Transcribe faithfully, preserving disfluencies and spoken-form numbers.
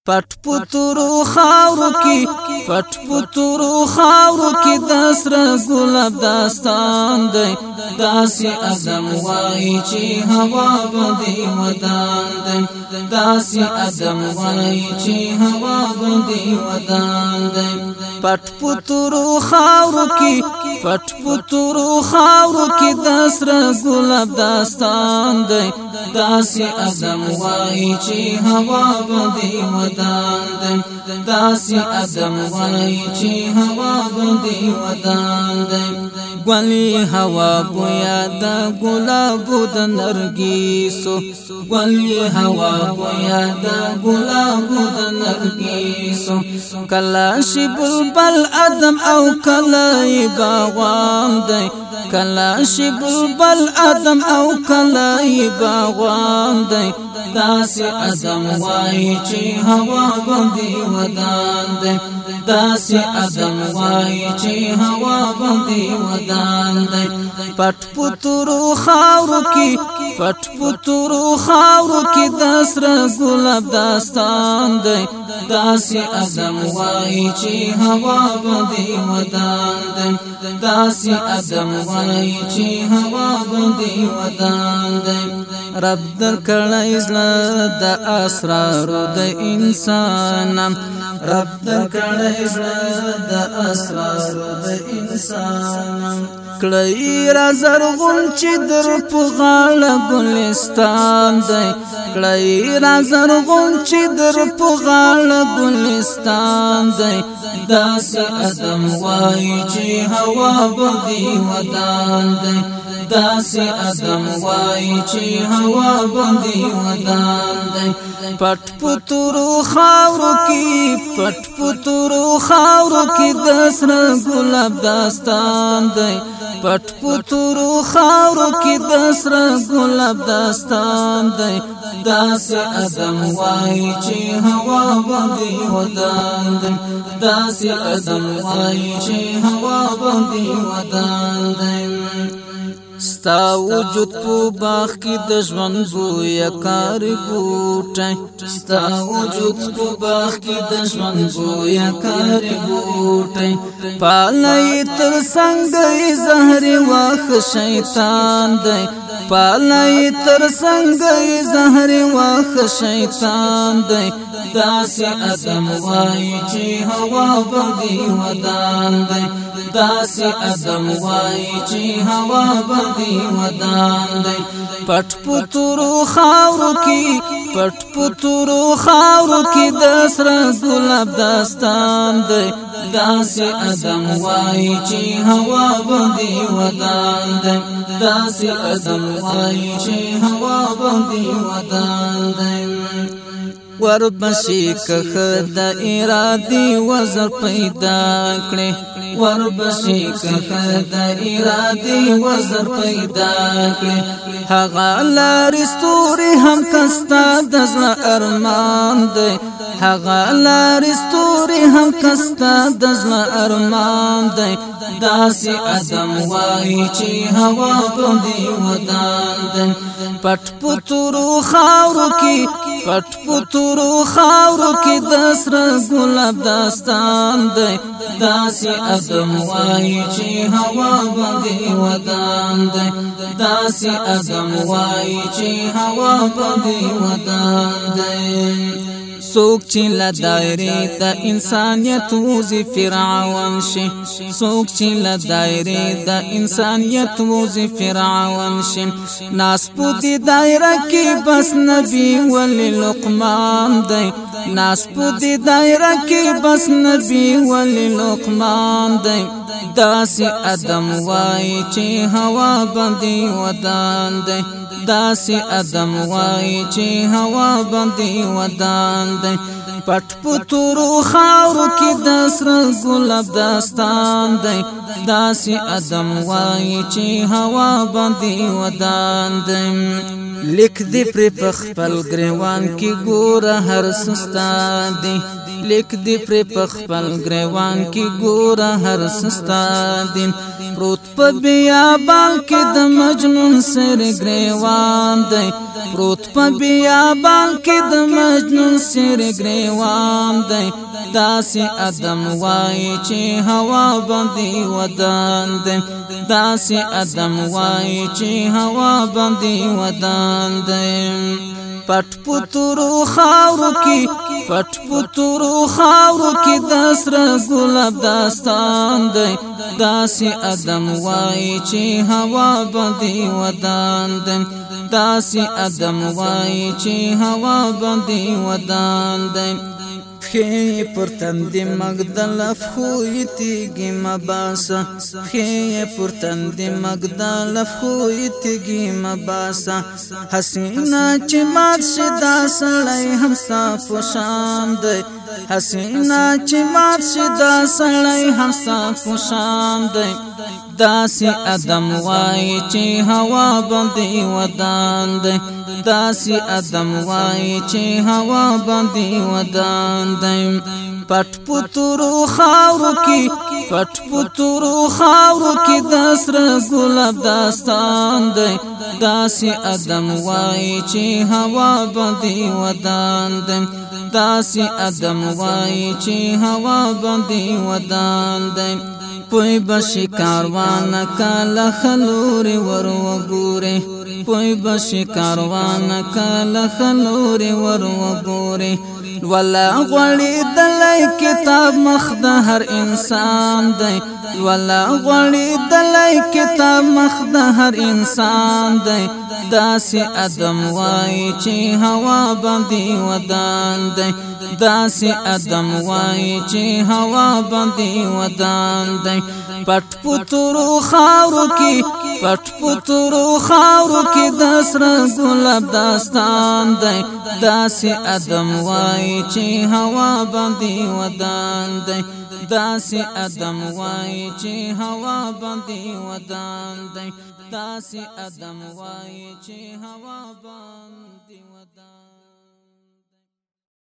پټ پتورو خاورو کی پټ پتورو خاورو کی دسر گلاب داستان دی داسی ادم وای چی هوا بدی ودان دی داسی ادم وای چی هوا بدی ودان دی پټ پتورو خاورو کی پټ پتورو خاورو کی دسر گلاب داستان دی داسی ادم وای چی هوا بدی ودان دی داسی ادم وای چی هوا بدی ودان دی گلی هوا بویا د گلاب د نرګیسو گلی هوا بویا د گلاب د نرګیسو کلاشی بلبل ادم او کلای باغوان دی کلاشی بلبل ادم او کلای باغوان دی داسی ادم وای چی هوا باندې ودان دی داسی ادم وای چی هوا باندې ودان دی پټ پتورو خاورو کی پټ پتورو خاورو کی دسر گلاب داستان دی داسی ادم وای چی هوا باندې ودان دی داسی ادم وای چی هوا باندې ودان دی رب در کړای زړه د اسرار د انسان رب در کړای زړه د اسرار د انسان کړي را زرغون چې در په غاړه ګلستان دی کړي را زرغون چې در په غاړه ګلستان دی داسې ادم وای چې هوا بدی ودان دی داسی ادم وای چی هوا باندې ودان دی پټ پتورو خاورو کی پټ پتورو خاورو کی دسر گلاب داستان دی پټ پتورو خاورو کی دسر گلاب داستان دی داسی ادم وای چی هوا باندې ودان دی داسی ادم وای چی هوا باندې ودان دی ستا وجود په باغ کې د ژوند بویا کار بوټی ستا وجود په باغ کې د ژوند بویا کار بوټی پالای تر څنګه زهر واخ شیطان دی پالای تر څنګه زهر واخ شیطان دی داسی ادم وای چې هوا بدی ودان دی داسی ادم وای چې هوا بدی ودان دی پټ پتورو خاورو کی پټ پتورو خاورو کی دسر گلاب داستان دی داسی ادم وای چې هوا بدی ودان دی داسی ادم وای چې هوا بدی ودان دی وربشی کخ د ارادی وزر پیدا کړي وربشی کخ د ارادی وزر پیدا کړي هغه لارې ستوري هم کستا د زړه ارمان دی هغه لارې ستوري هم کستا د زړه ارمان دی داسی ادم وای چې هوا باندې ودان دی پټ پتورو خاورو کی پټ پتورو خاورو کی دسر گلاب داستان دی داسی ادم وای چې هوا باندې ودان دی داسی ادم وای چې هوا باندې ودان دی سوک چې له دایرې د انسانیت وزي فرعون شي سوک چې له دایرې د انسانیت وزي فرعون شي ناس په دې دایره کې بس نبی ولی لقمان دی ناس په دې دایره کې بس نبی ولی لقمان دی داسی ادم وای چې هوا باندې ودان دی داسی ادم وای چې هوا باندې ودان دی پټ پتورو خاورو کې دسر گلاب داستان دی داسې ادم وای چې هوا باندې ودان دی لیک دی پر پخپل گریوان کې ګوره هر سستا دی لیک دی پر پخپل گریوان کې ګوره هر سستا دی پروت په بیابان کې د مجنون سر گریوان دی پروت په بیابان کې د مجنون سر گریوان دی داسې ادم وای چې هوا باندې ودان دی داسې ادم وای چې هوا باندې ودان دی پټ پتورو خاورو کې پټ پتورو خاورو کې د سره ګلاب داستان دی داسې ادم وای چې هوا باندې ودان دی داسې ادم وای چې هوا باندې ودان دی خی پر تند مگدل افخوی تیگی مباسا خی پر تند مگدل افخوی تیگی مباسا حسینا چی مات شدا سڑای همستا پوشان دی حسینا چی مات شدا سڑای همستا پوشان دی داسې ادم وای چې هوا باندې ودان دی داسې ادم وای چې هوا باندې ودان دی پټ پتورو خاورو کې پټ پتورو خاورو کې د سره ګلاب داستان دی داسې ادم وای چې هوا باندې ودان دی داسې ادم وای چې هوا باندې ودان دی پوی بشی کاروان کالا خلوری ورو گوری پوی بشی کاروان کالا خلوری ورو گوری ولا غړی دلای کتاب مخ د هر انسان دی ولا غړی دلای کتاب مخ د هر انسان دی داسې ادم وای چې هوا باندې ودان دی داسې ادم وای چې هوا باندې ودان دی پټ پتورو خاورو کې پټ پتورو خاورو کې د سره ګلاب داستان دی داسې ادم وای چې هوا باندې ودان دی داسې ادم وای چې هوا باندې ودان دی داسې ادم وای چې هوا باندې ودان